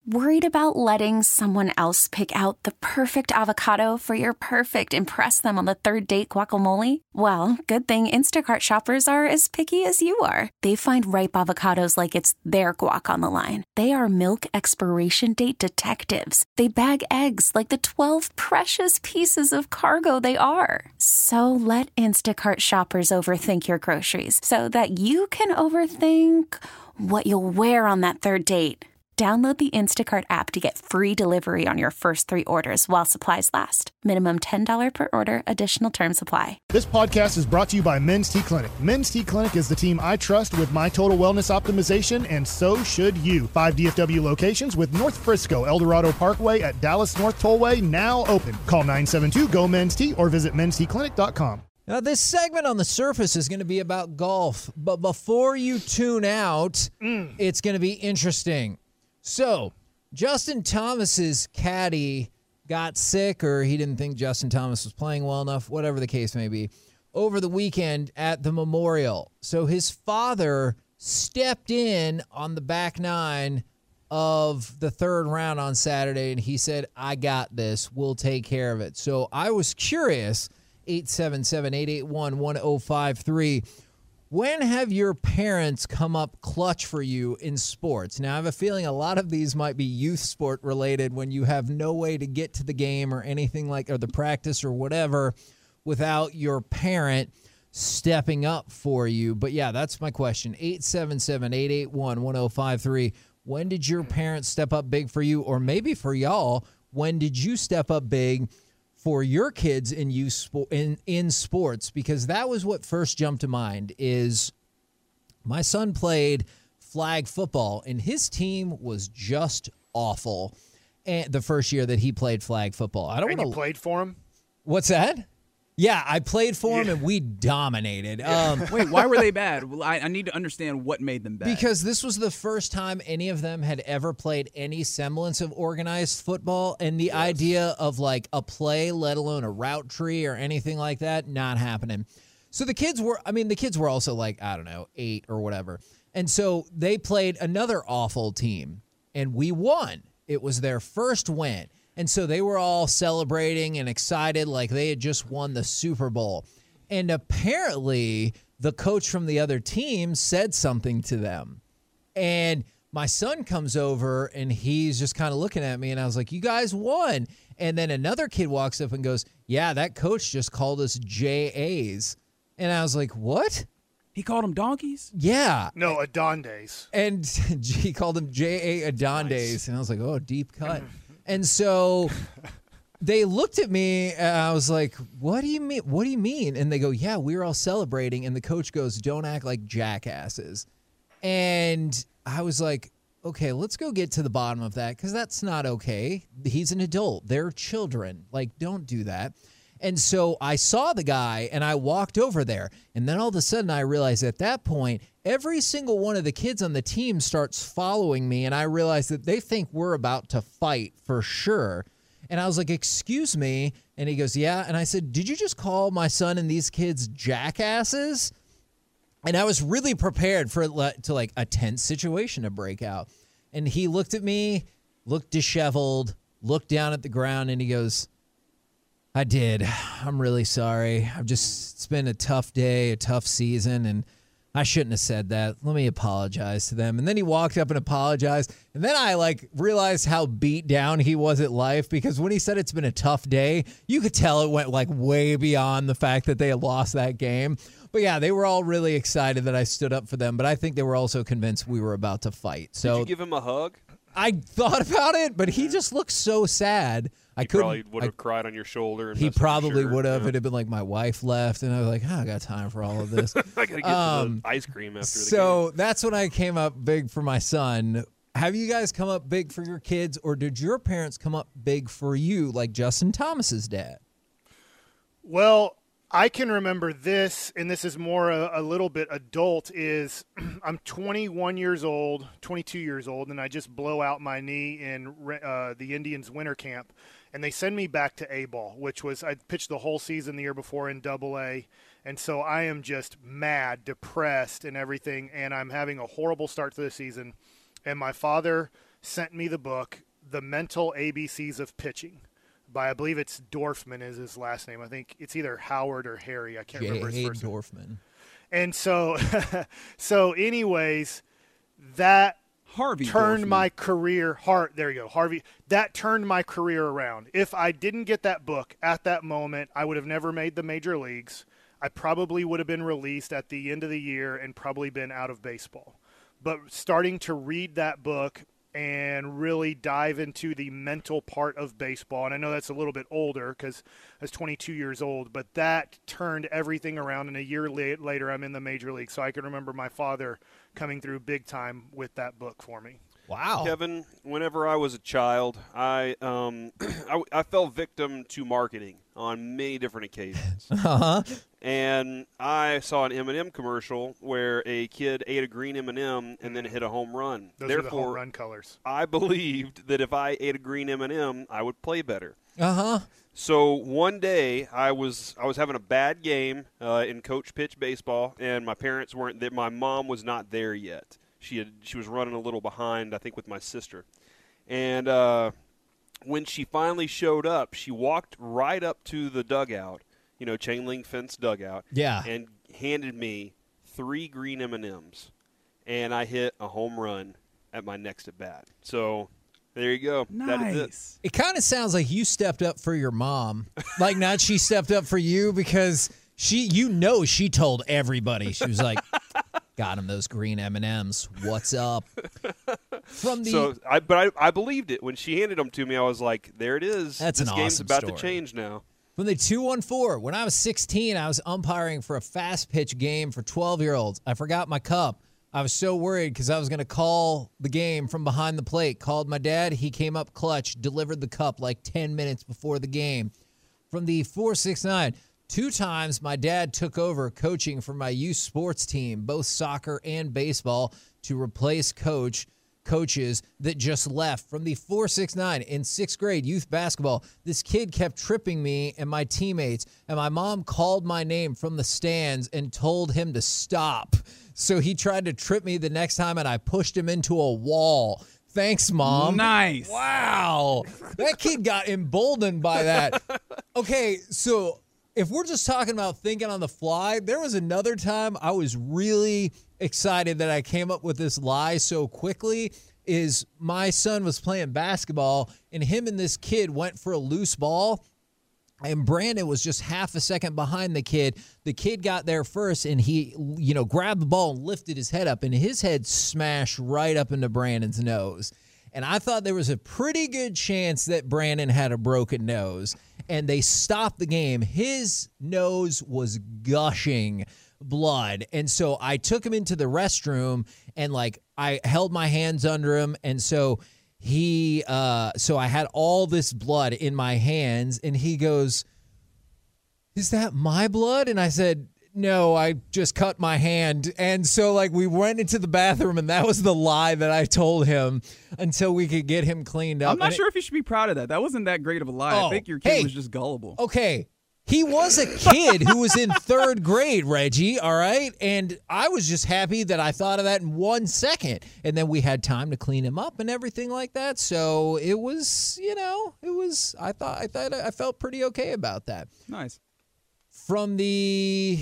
Worried about letting someone else pick out the perfect avocado for your perfect impress them on the third date guacamole? Well, good thing Instacart shoppers are as picky as you are. They find ripe avocados like it's their guac on the line. They are milk expiration date detectives. They bag eggs like the 12 precious pieces of cargo they are. So let Instacart shoppers overthink your groceries so that you can overthink what you'll wear on that third date. Download the Instacart app to get free delivery on your first 3 orders while supplies last. Minimum $10 per order. Additional terms apply. This podcast is brought to you by Men's T Clinic. Men's T Clinic is the team I trust with my total wellness optimization, and so should you. 5 DFW locations with North Frisco, El Dorado Parkway at Dallas North Tollway now open. Call 972-GO-MEN'S-T or visit mensteclinic.com. Now, this segment on the surface is going to be about golf, but before you tune out, it's going to be interesting. So, Justin Thomas's caddy got sick, or he didn't think Justin Thomas was playing well enough, whatever the case may be, over the weekend at the Memorial. So his father stepped in on the back nine of the third round on Saturday, and he said, I got this. We'll take care of it. So I was curious, 877-881-1053, when have your parents come up clutch for you in sports? Now, I have a feeling a lot of these might be youth sport related when you have no way to get to the game or anything like, or the practice or whatever, without your parent stepping up for you. But yeah, that's my question. 877-881-1053. When did your parents step up big for you? Or maybe for y'all, when did you step up big for your kids in sports? Because that was what first jumped to mind. Is my son played flag football, and his team was just awful. And the first year that he played flag football, I don't want to. You played for him? What's that? Yeah, I played for him, and we dominated. Wait, why were they bad? Well, I need to understand what made them bad. Because this was the first time any of them had ever played any semblance of organized football, and the idea of like a play, let alone a route tree or anything like that, not happening. So the kids were also like, I don't know, 8 or whatever. And so they played another awful team, and we won. It was their first win. And so they were all celebrating and excited like they had just won the Super Bowl. And apparently the coach from the other team said something to them. And my son comes over and he's just kind of looking at me, and I was like, you guys won. And then another kid walks up and goes, yeah, that coach just called us JAs. And I was like, what? He called them donkeys? Yeah. No, Adondes. And he called them JA Adondes. Nice. And I was like, oh, deep cut. And so they looked at me, and I was like, what do you mean? What do you mean? And they go, yeah, we were all celebrating. And the coach goes, don't act like jackasses. And I was like, okay, let's go get to the bottom of that, because that's not okay. He's an adult. They're children. Like, don't do that. And so I saw the guy, and I walked over there. And then all of a sudden I realized at that point, every single one of the kids on the team starts following me, and I realized that they think we're about to fight for sure. And I was like, excuse me. And he goes, yeah. And I said, did you just call my son and these kids jackasses? And I was really prepared for it to like a tense situation to break out. And he looked at me, looked disheveled, looked down at the ground, and he goes, I did. I'm really sorry. It's been a tough day, a tough season, and I shouldn't have said that. Let me apologize to them. And then he walked up and apologized. And then I realized how beat down he was at life, because when he said it's been a tough day, you could tell it went way beyond the fact that they had lost that game. But yeah, they were all really excited that I stood up for them, but I think they were also convinced we were about to fight. So did you give him a hug? I thought about it, but he just looked so sad. He probably would have cried on your shoulder. And he probably would have. Yeah. It'd have been like my wife left, and I was like, I got time for all of this. I got to get some ice cream after the game. So that's when I came up big for my son. Have you guys come up big for your kids, or did your parents come up big for you, like Justin Thomas's dad? Well, I can remember this, and this is more a little bit adult, is I'm 21 years old, 22 years old, and I just blow out my knee in the Indians winter camp. And they send me back to A-ball, which was I pitched the whole season the year before in Double-A. And so I am just mad, depressed, and everything. And I'm having a horrible start to the season. And my father sent me the book, The Mental ABCs of Pitching, by, I believe it's Dorfman is his last name. I think it's either Howard or Harry. I can't remember his first name. Dorfman. And so, anyways, that Harvey turned Dorfman. my career. There you go, Harvey. That turned my career around. If I didn't get that book at that moment, I would have never made the major leagues. I probably would have been released at the end of the year and probably been out of baseball. But starting to read that book and really dive into the mental part of baseball, and I know that's a little bit older because I was 22 years old, but that turned everything around, and a year later I'm in the major league. So I can remember my father coming through big time with that book for me. Wow. Kevin, whenever I was a child, I fell victim to marketing on many different occasions. Uh-huh. And I saw an M&M commercial where a kid ate a green M&M and then hit a home run. Those Therefore, are the home run colors. I believed that if I ate a green M&M, I would play better. Uh-huh. So one day I was having a bad game in coach pitch baseball, and my parents weren't there. My mom was not there yet. She was running a little behind, I think, with my sister. And when she finally showed up, she walked right up to the dugout, chain link fence dugout, and handed me 3 green M&Ms, and I hit a home run at my next at bat. So there you go. Nice. That is it. It kind of sounds like you stepped up for your mom, like not she stepped up for you, because she told everybody. She was like, got him those green M&Ms. What's up? I believed it when she handed them to me. I was like, there it is. That's this an game's awesome about story. to change now. From the 214, when I was 16, I was umpiring for a fast pitch game for 12-year-olds. I forgot my cup. I was so worried because I was going to call the game from behind the plate. Called my dad. He came up clutch, delivered the cup like 10 minutes before the game. From the 469, 2 times my dad took over coaching for my youth sports team, both soccer and baseball, to replace coaches that just left. From the 469, in 6th grade youth basketball, this kid kept tripping me and my teammates, and my mom called my name from the stands and told him to stop. So he tried to trip me the next time, and I pushed him into a wall. Thanks, Mom. Nice. Wow. That kid got emboldened by that. Okay, so if we're just talking about thinking on the fly, there was another time I was really excited that I came up with this lie so quickly. Is my son was playing basketball, and him and this kid went for a loose ball, and Brandon was just half a second behind the kid. The kid got there first, and he, grabbed the ball and lifted his head up, and his head smashed right up into Brandon's nose. And I thought there was a pretty good chance that Brandon had a broken nose, and they stopped the game. His nose was gushing blood, and so I took him into the restroom, and I held my hands under him, and so so I had all this blood in my hands, and he goes, "Is that my blood?" And I said, "No, I just cut my hand." And so we went into the bathroom, and that was the lie that I told him until we could get him cleaned up. I'm not sure if you should be proud of that. That wasn't that great of a lie. I think your kid was just gullible. Okay. He was a kid who was in 3rd grade, Reggie, all right? And I was just happy that I thought of that in 1 second. And then we had time to clean him up and everything like that. So it was, I felt pretty okay about that. Nice. From the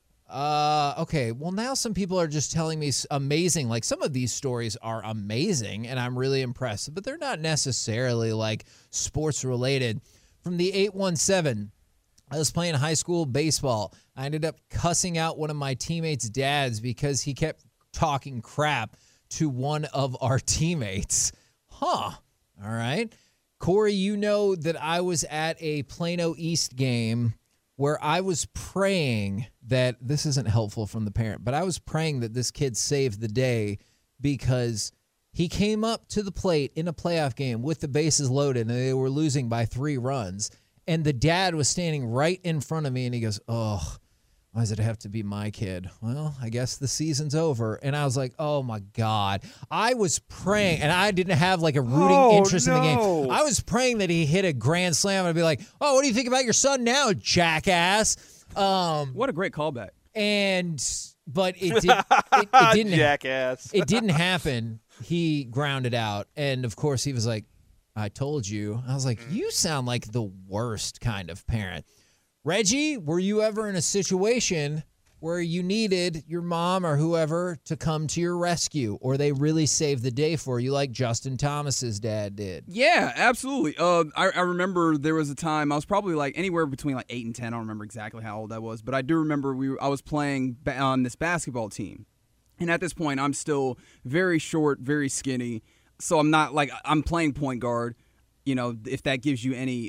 okay, well, now some people are just telling me amazing, some of these stories are amazing and I'm really impressed, but they're not necessarily sports related. From the 817, I was playing high school baseball. I ended up cussing out one of my teammates' dads because he kept talking crap to one of our teammates. All right. Corey, you know that I was at a Plano East game where I was praying that, this isn't helpful from the parent, but I was praying that this kid saved the day because he came up to the plate in a playoff game with the bases loaded and they were losing by 3 runs. And the dad was standing right in front of me and he goes, "Oh, why does it have to be my kid?" Well, I guess the season's over. And I was like, oh my God. I was praying, and I didn't have a rooting interest in the game. I was praying that he hit a grand slam and I'd be like, "Oh, what do you think about your son now, jackass?" What a great callback. But it didn't. Jackass. It didn't happen. he grounded out. And, of course, he was like, I told you. I was like, you sound like the worst kind of parent. Reggie, were you ever in a situation where you needed your mom or whoever to come to your rescue, or they really saved the day for you like Justin Thomas's dad did? Yeah, absolutely. I remember there was a time, I was probably like anywhere between like 8 and 10. I don't remember exactly how old I was, but I do remember I was playing on this basketball team. And at this point, I'm still very short, very skinny. So I'm not like, I'm playing point guard, if that gives you any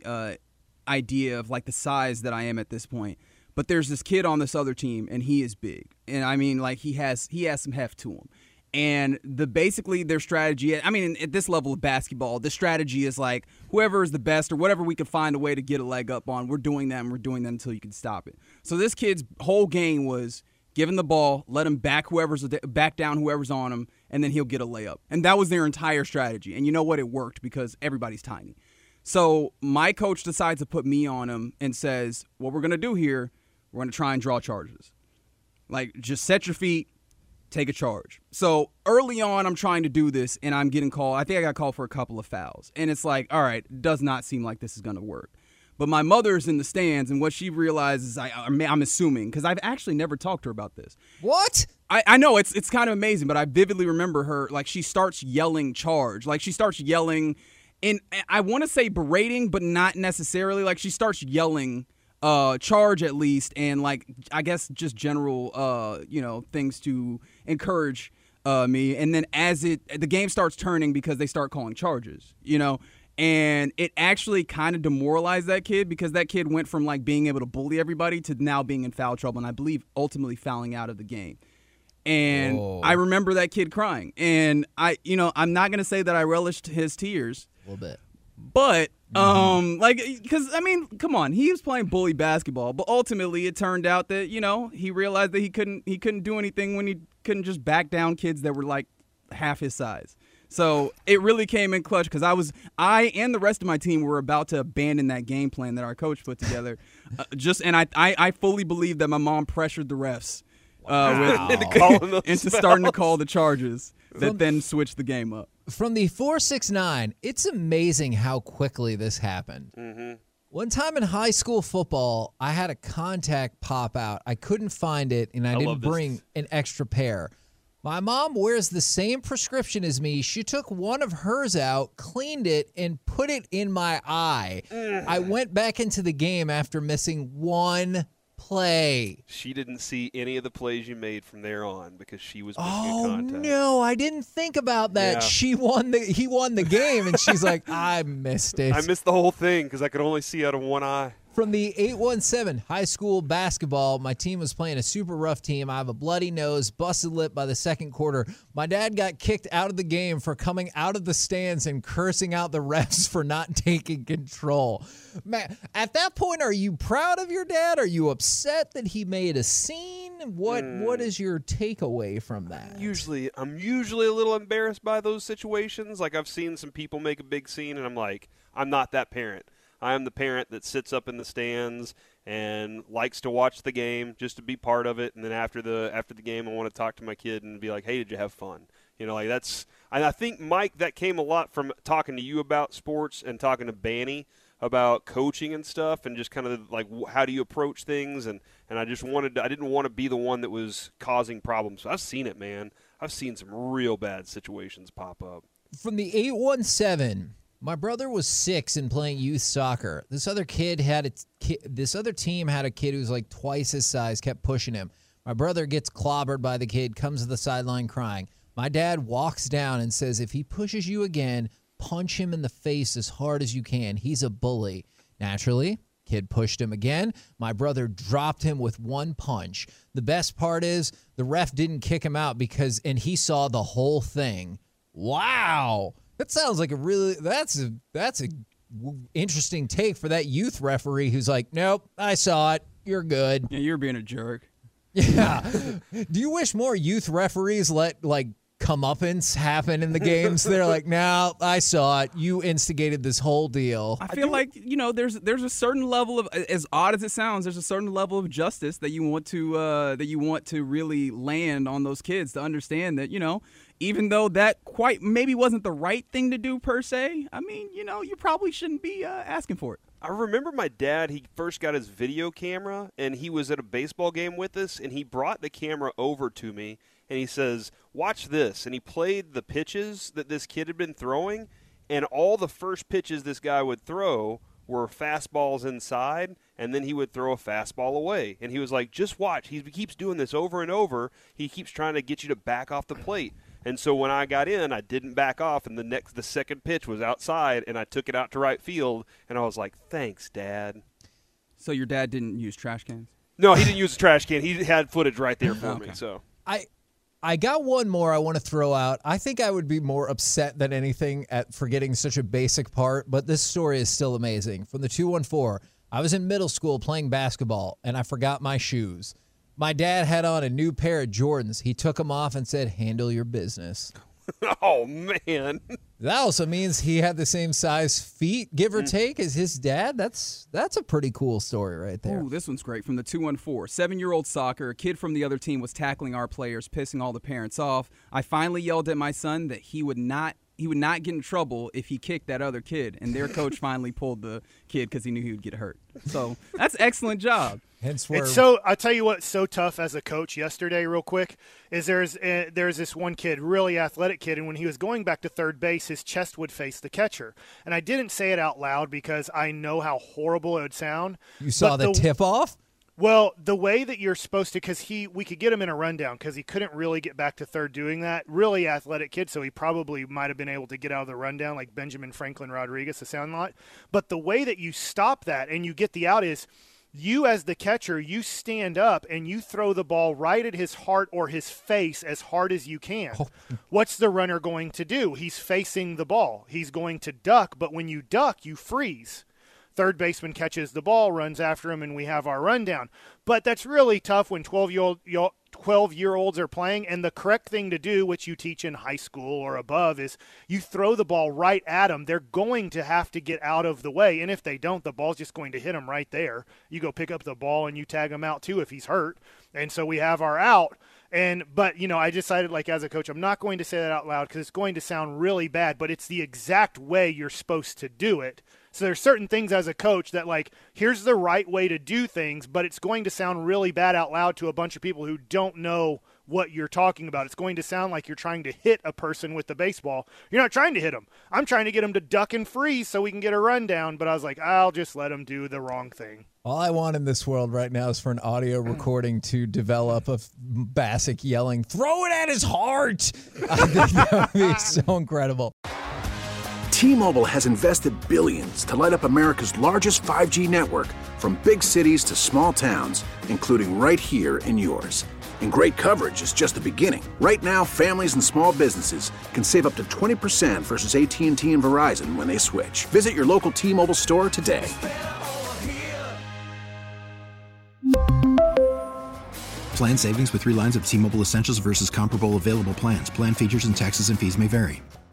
idea of like the size that I am at this point. But there's this kid on this other team, and he is big. And I mean, like, he has some heft to him. And basically their strategy, I mean, at this level of basketball, the strategy is like whoever is the best or whatever we can find a way to get a leg up on, we're doing that, and we're doing that until you can stop it. So this kid's whole game was give him the ball, let him back down whoever's on him, and then he'll get a layup. And that was their entire strategy. And you know what? It worked because everybody's tiny. So my coach decides to put me on him and says, what we're going to do here, we're going to try and draw charges. Like, just set your feet, take a charge. So early on, I'm trying to do this, and I'm getting called. I think I got called for a couple of fouls. And it's like, all right, does not seem like this is going to work. But my mother's in the stands, and what she realizes, I'm assuming, because I've actually never talked to her about this. What? I know, it's kind of amazing, but I vividly remember her, like, she starts yelling charge. Like, she starts yelling, and I want to say berating, but not necessarily. Like, she starts yelling charge at least, and like I guess just general things to encourage me. And then as the game starts turning because they start calling charges, and it actually kind of demoralized that kid because that kid went from like being able to bully everybody to now being in foul trouble, and I believe ultimately fouling out of the game. And I remember that kid crying, and I'm not gonna say that I relished his tears A little bit. But, because, I mean, come on, he was playing bully basketball, but ultimately it turned out that, he realized that he couldn't do anything when he couldn't just back down kids that were like half his size. So it really came in clutch because I and the rest of my team were about to abandon that game plan that our coach put together. And I fully believe that my mom pressured the refs into starting to call the charges that then switched the game up. From the 4-6-9, it's amazing how quickly this happened. Mm-hmm. One time in high school football, I had a contact pop out. I couldn't find it, and I didn't bring an extra pair. My mom wears the same prescription as me. She took one of hers out, cleaned it, and put it in my eye. I went back into the game after missing one play. She didn't see any of the plays you made from there on because she was missing a contact. Oh no, I didn't think about that. Yeah. He won the game, and she's like, I missed it. I missed the whole thing because I could only see out of one eye. From the 817 high school basketball, my team was playing a super rough team. I have a bloody nose, busted lip by the second quarter. My dad got kicked out of the game for coming out of the stands and cursing out the refs for not taking control. Man, at that point, are you proud of your dad? Are you upset that he made a scene? What is your takeaway from that? I'm usually a little embarrassed by those situations. Like, I've seen some people make a big scene, and I'm like, I'm not that parent. I am the parent that sits up in the stands and likes to watch the game just to be part of it. And then after the game, I want to talk to my kid and be like, hey, did you have fun? Like that's – and I think, Mike, that came a lot from talking to you about sports and talking to Banny about coaching and stuff and just kind of like how do you approach things. And I just I didn't want to be the one that was causing problems. So I've seen it, man. I've seen some real bad situations pop up. From the 817 – my brother was 6 and playing youth soccer. This other team had a kid who was like twice his size, kept pushing him. My brother gets clobbered by the kid, comes to the sideline crying. My dad walks down and says, if he pushes you again, punch him in the face as hard as you can. He's a bully. Naturally, kid pushed him again. My brother dropped him with one punch. The best part is the ref didn't kick him out and he saw the whole thing. Wow. That sounds like that's a interesting take for that youth referee who's like, nope, I saw it. You're good. Yeah, you're being a jerk. Yeah. Do you wish more youth referees let comeuppance happen in the games? They're like, no, I saw it. You instigated this whole deal. I feel like, there's a certain level of, as odd as it sounds, there's a certain level of justice that you want to really land on those kids to understand that, even though that quite maybe wasn't the right thing to do per se. I mean, you probably shouldn't be asking for it. I remember my dad, he first got his video camera, and he was at a baseball game with us, and he brought the camera over to me, and he says, watch this. And he played the pitches that this kid had been throwing, and all the first pitches this guy would throw were fastballs inside, and then he would throw a fastball away. And he was like, just watch. He keeps doing this over and over. He keeps trying to get you to back off the plate. And so when I got in, I didn't back off, and the second pitch was outside, and I took it out to right field, and I was like, thanks, Dad. So your dad didn't use trash cans? No, he didn't use a trash can. He had footage right there for me. So I got one more I want to throw out. I think I would be more upset than anything at forgetting such a basic part, but this story is still amazing. From the 214, I was in middle school playing basketball, and I forgot my shoes. My dad had on a new pair of Jordans. He took them off and said, handle your business. Oh, man. That also means he had the same size feet, give or take, as his dad. That's a pretty cool story right there. Ooh, this one's great. From the 214. 7-year-old soccer. A kid from the other team was tackling our players, pissing all the parents off. I finally yelled at my son that he would not get in trouble if he kicked that other kid. And their coach finally pulled the kid because he knew he would get hurt. So that's an excellent job. Hence where I tell you what's so tough as a coach yesterday, real quick, is there's this one kid, really athletic kid, and when he was going back to third base, his chest would face the catcher. And I didn't say it out loud because I know how horrible it would sound. You saw the tip-off? Well, the way that you're supposed to, because we could get him in a rundown because he couldn't really get back to third doing that. Really athletic kid, so he probably might have been able to get out of the rundown like Benjamin Franklin Rodriguez, the sound lot. But the way that you stop that and you get the out is you as the catcher, you stand up and you throw the ball right at his heart or his face as hard as you can. Oh. What's the runner going to do? He's facing the ball. He's going to duck, but when you duck, you freeze. Third baseman catches the ball, runs after him, and we have our rundown. But that's really tough when 12-year-olds are playing, and the correct thing to do, which you teach in high school or above, is you throw the ball right at them. They're going to have to get out of the way, and if they don't, the ball's just going to hit them right there. You go pick up the ball, and you tag him out too if he's hurt. And so we have our out. But I decided, like, as a coach, I'm not going to say that out loud because it's going to sound really bad, but it's the exact way you're supposed to do it. So there's certain things as a coach that, like, here's the right way to do things, but it's going to sound really bad out loud to a bunch of people who don't know what you're talking about. It's going to sound like you're trying to hit a person with the baseball. You're not trying to hit them. I'm trying to get them to duck and freeze so we can get a rundown, but I was like, I'll just let them do the wrong thing. All I want in this world right now is for an audio recording to develop of Bassick yelling, throw it at his heart. I think that would be so incredible. T-Mobile has invested billions to light up America's largest 5G network, from big cities to small towns, including right here in yours. And great coverage is just the beginning. Right now, families and small businesses can save up to 20% versus AT&T and Verizon when they switch. Visit your local T-Mobile store today. Plan savings with 3 lines of T-Mobile Essentials versus comparable available plans. Plan features and taxes and fees may vary.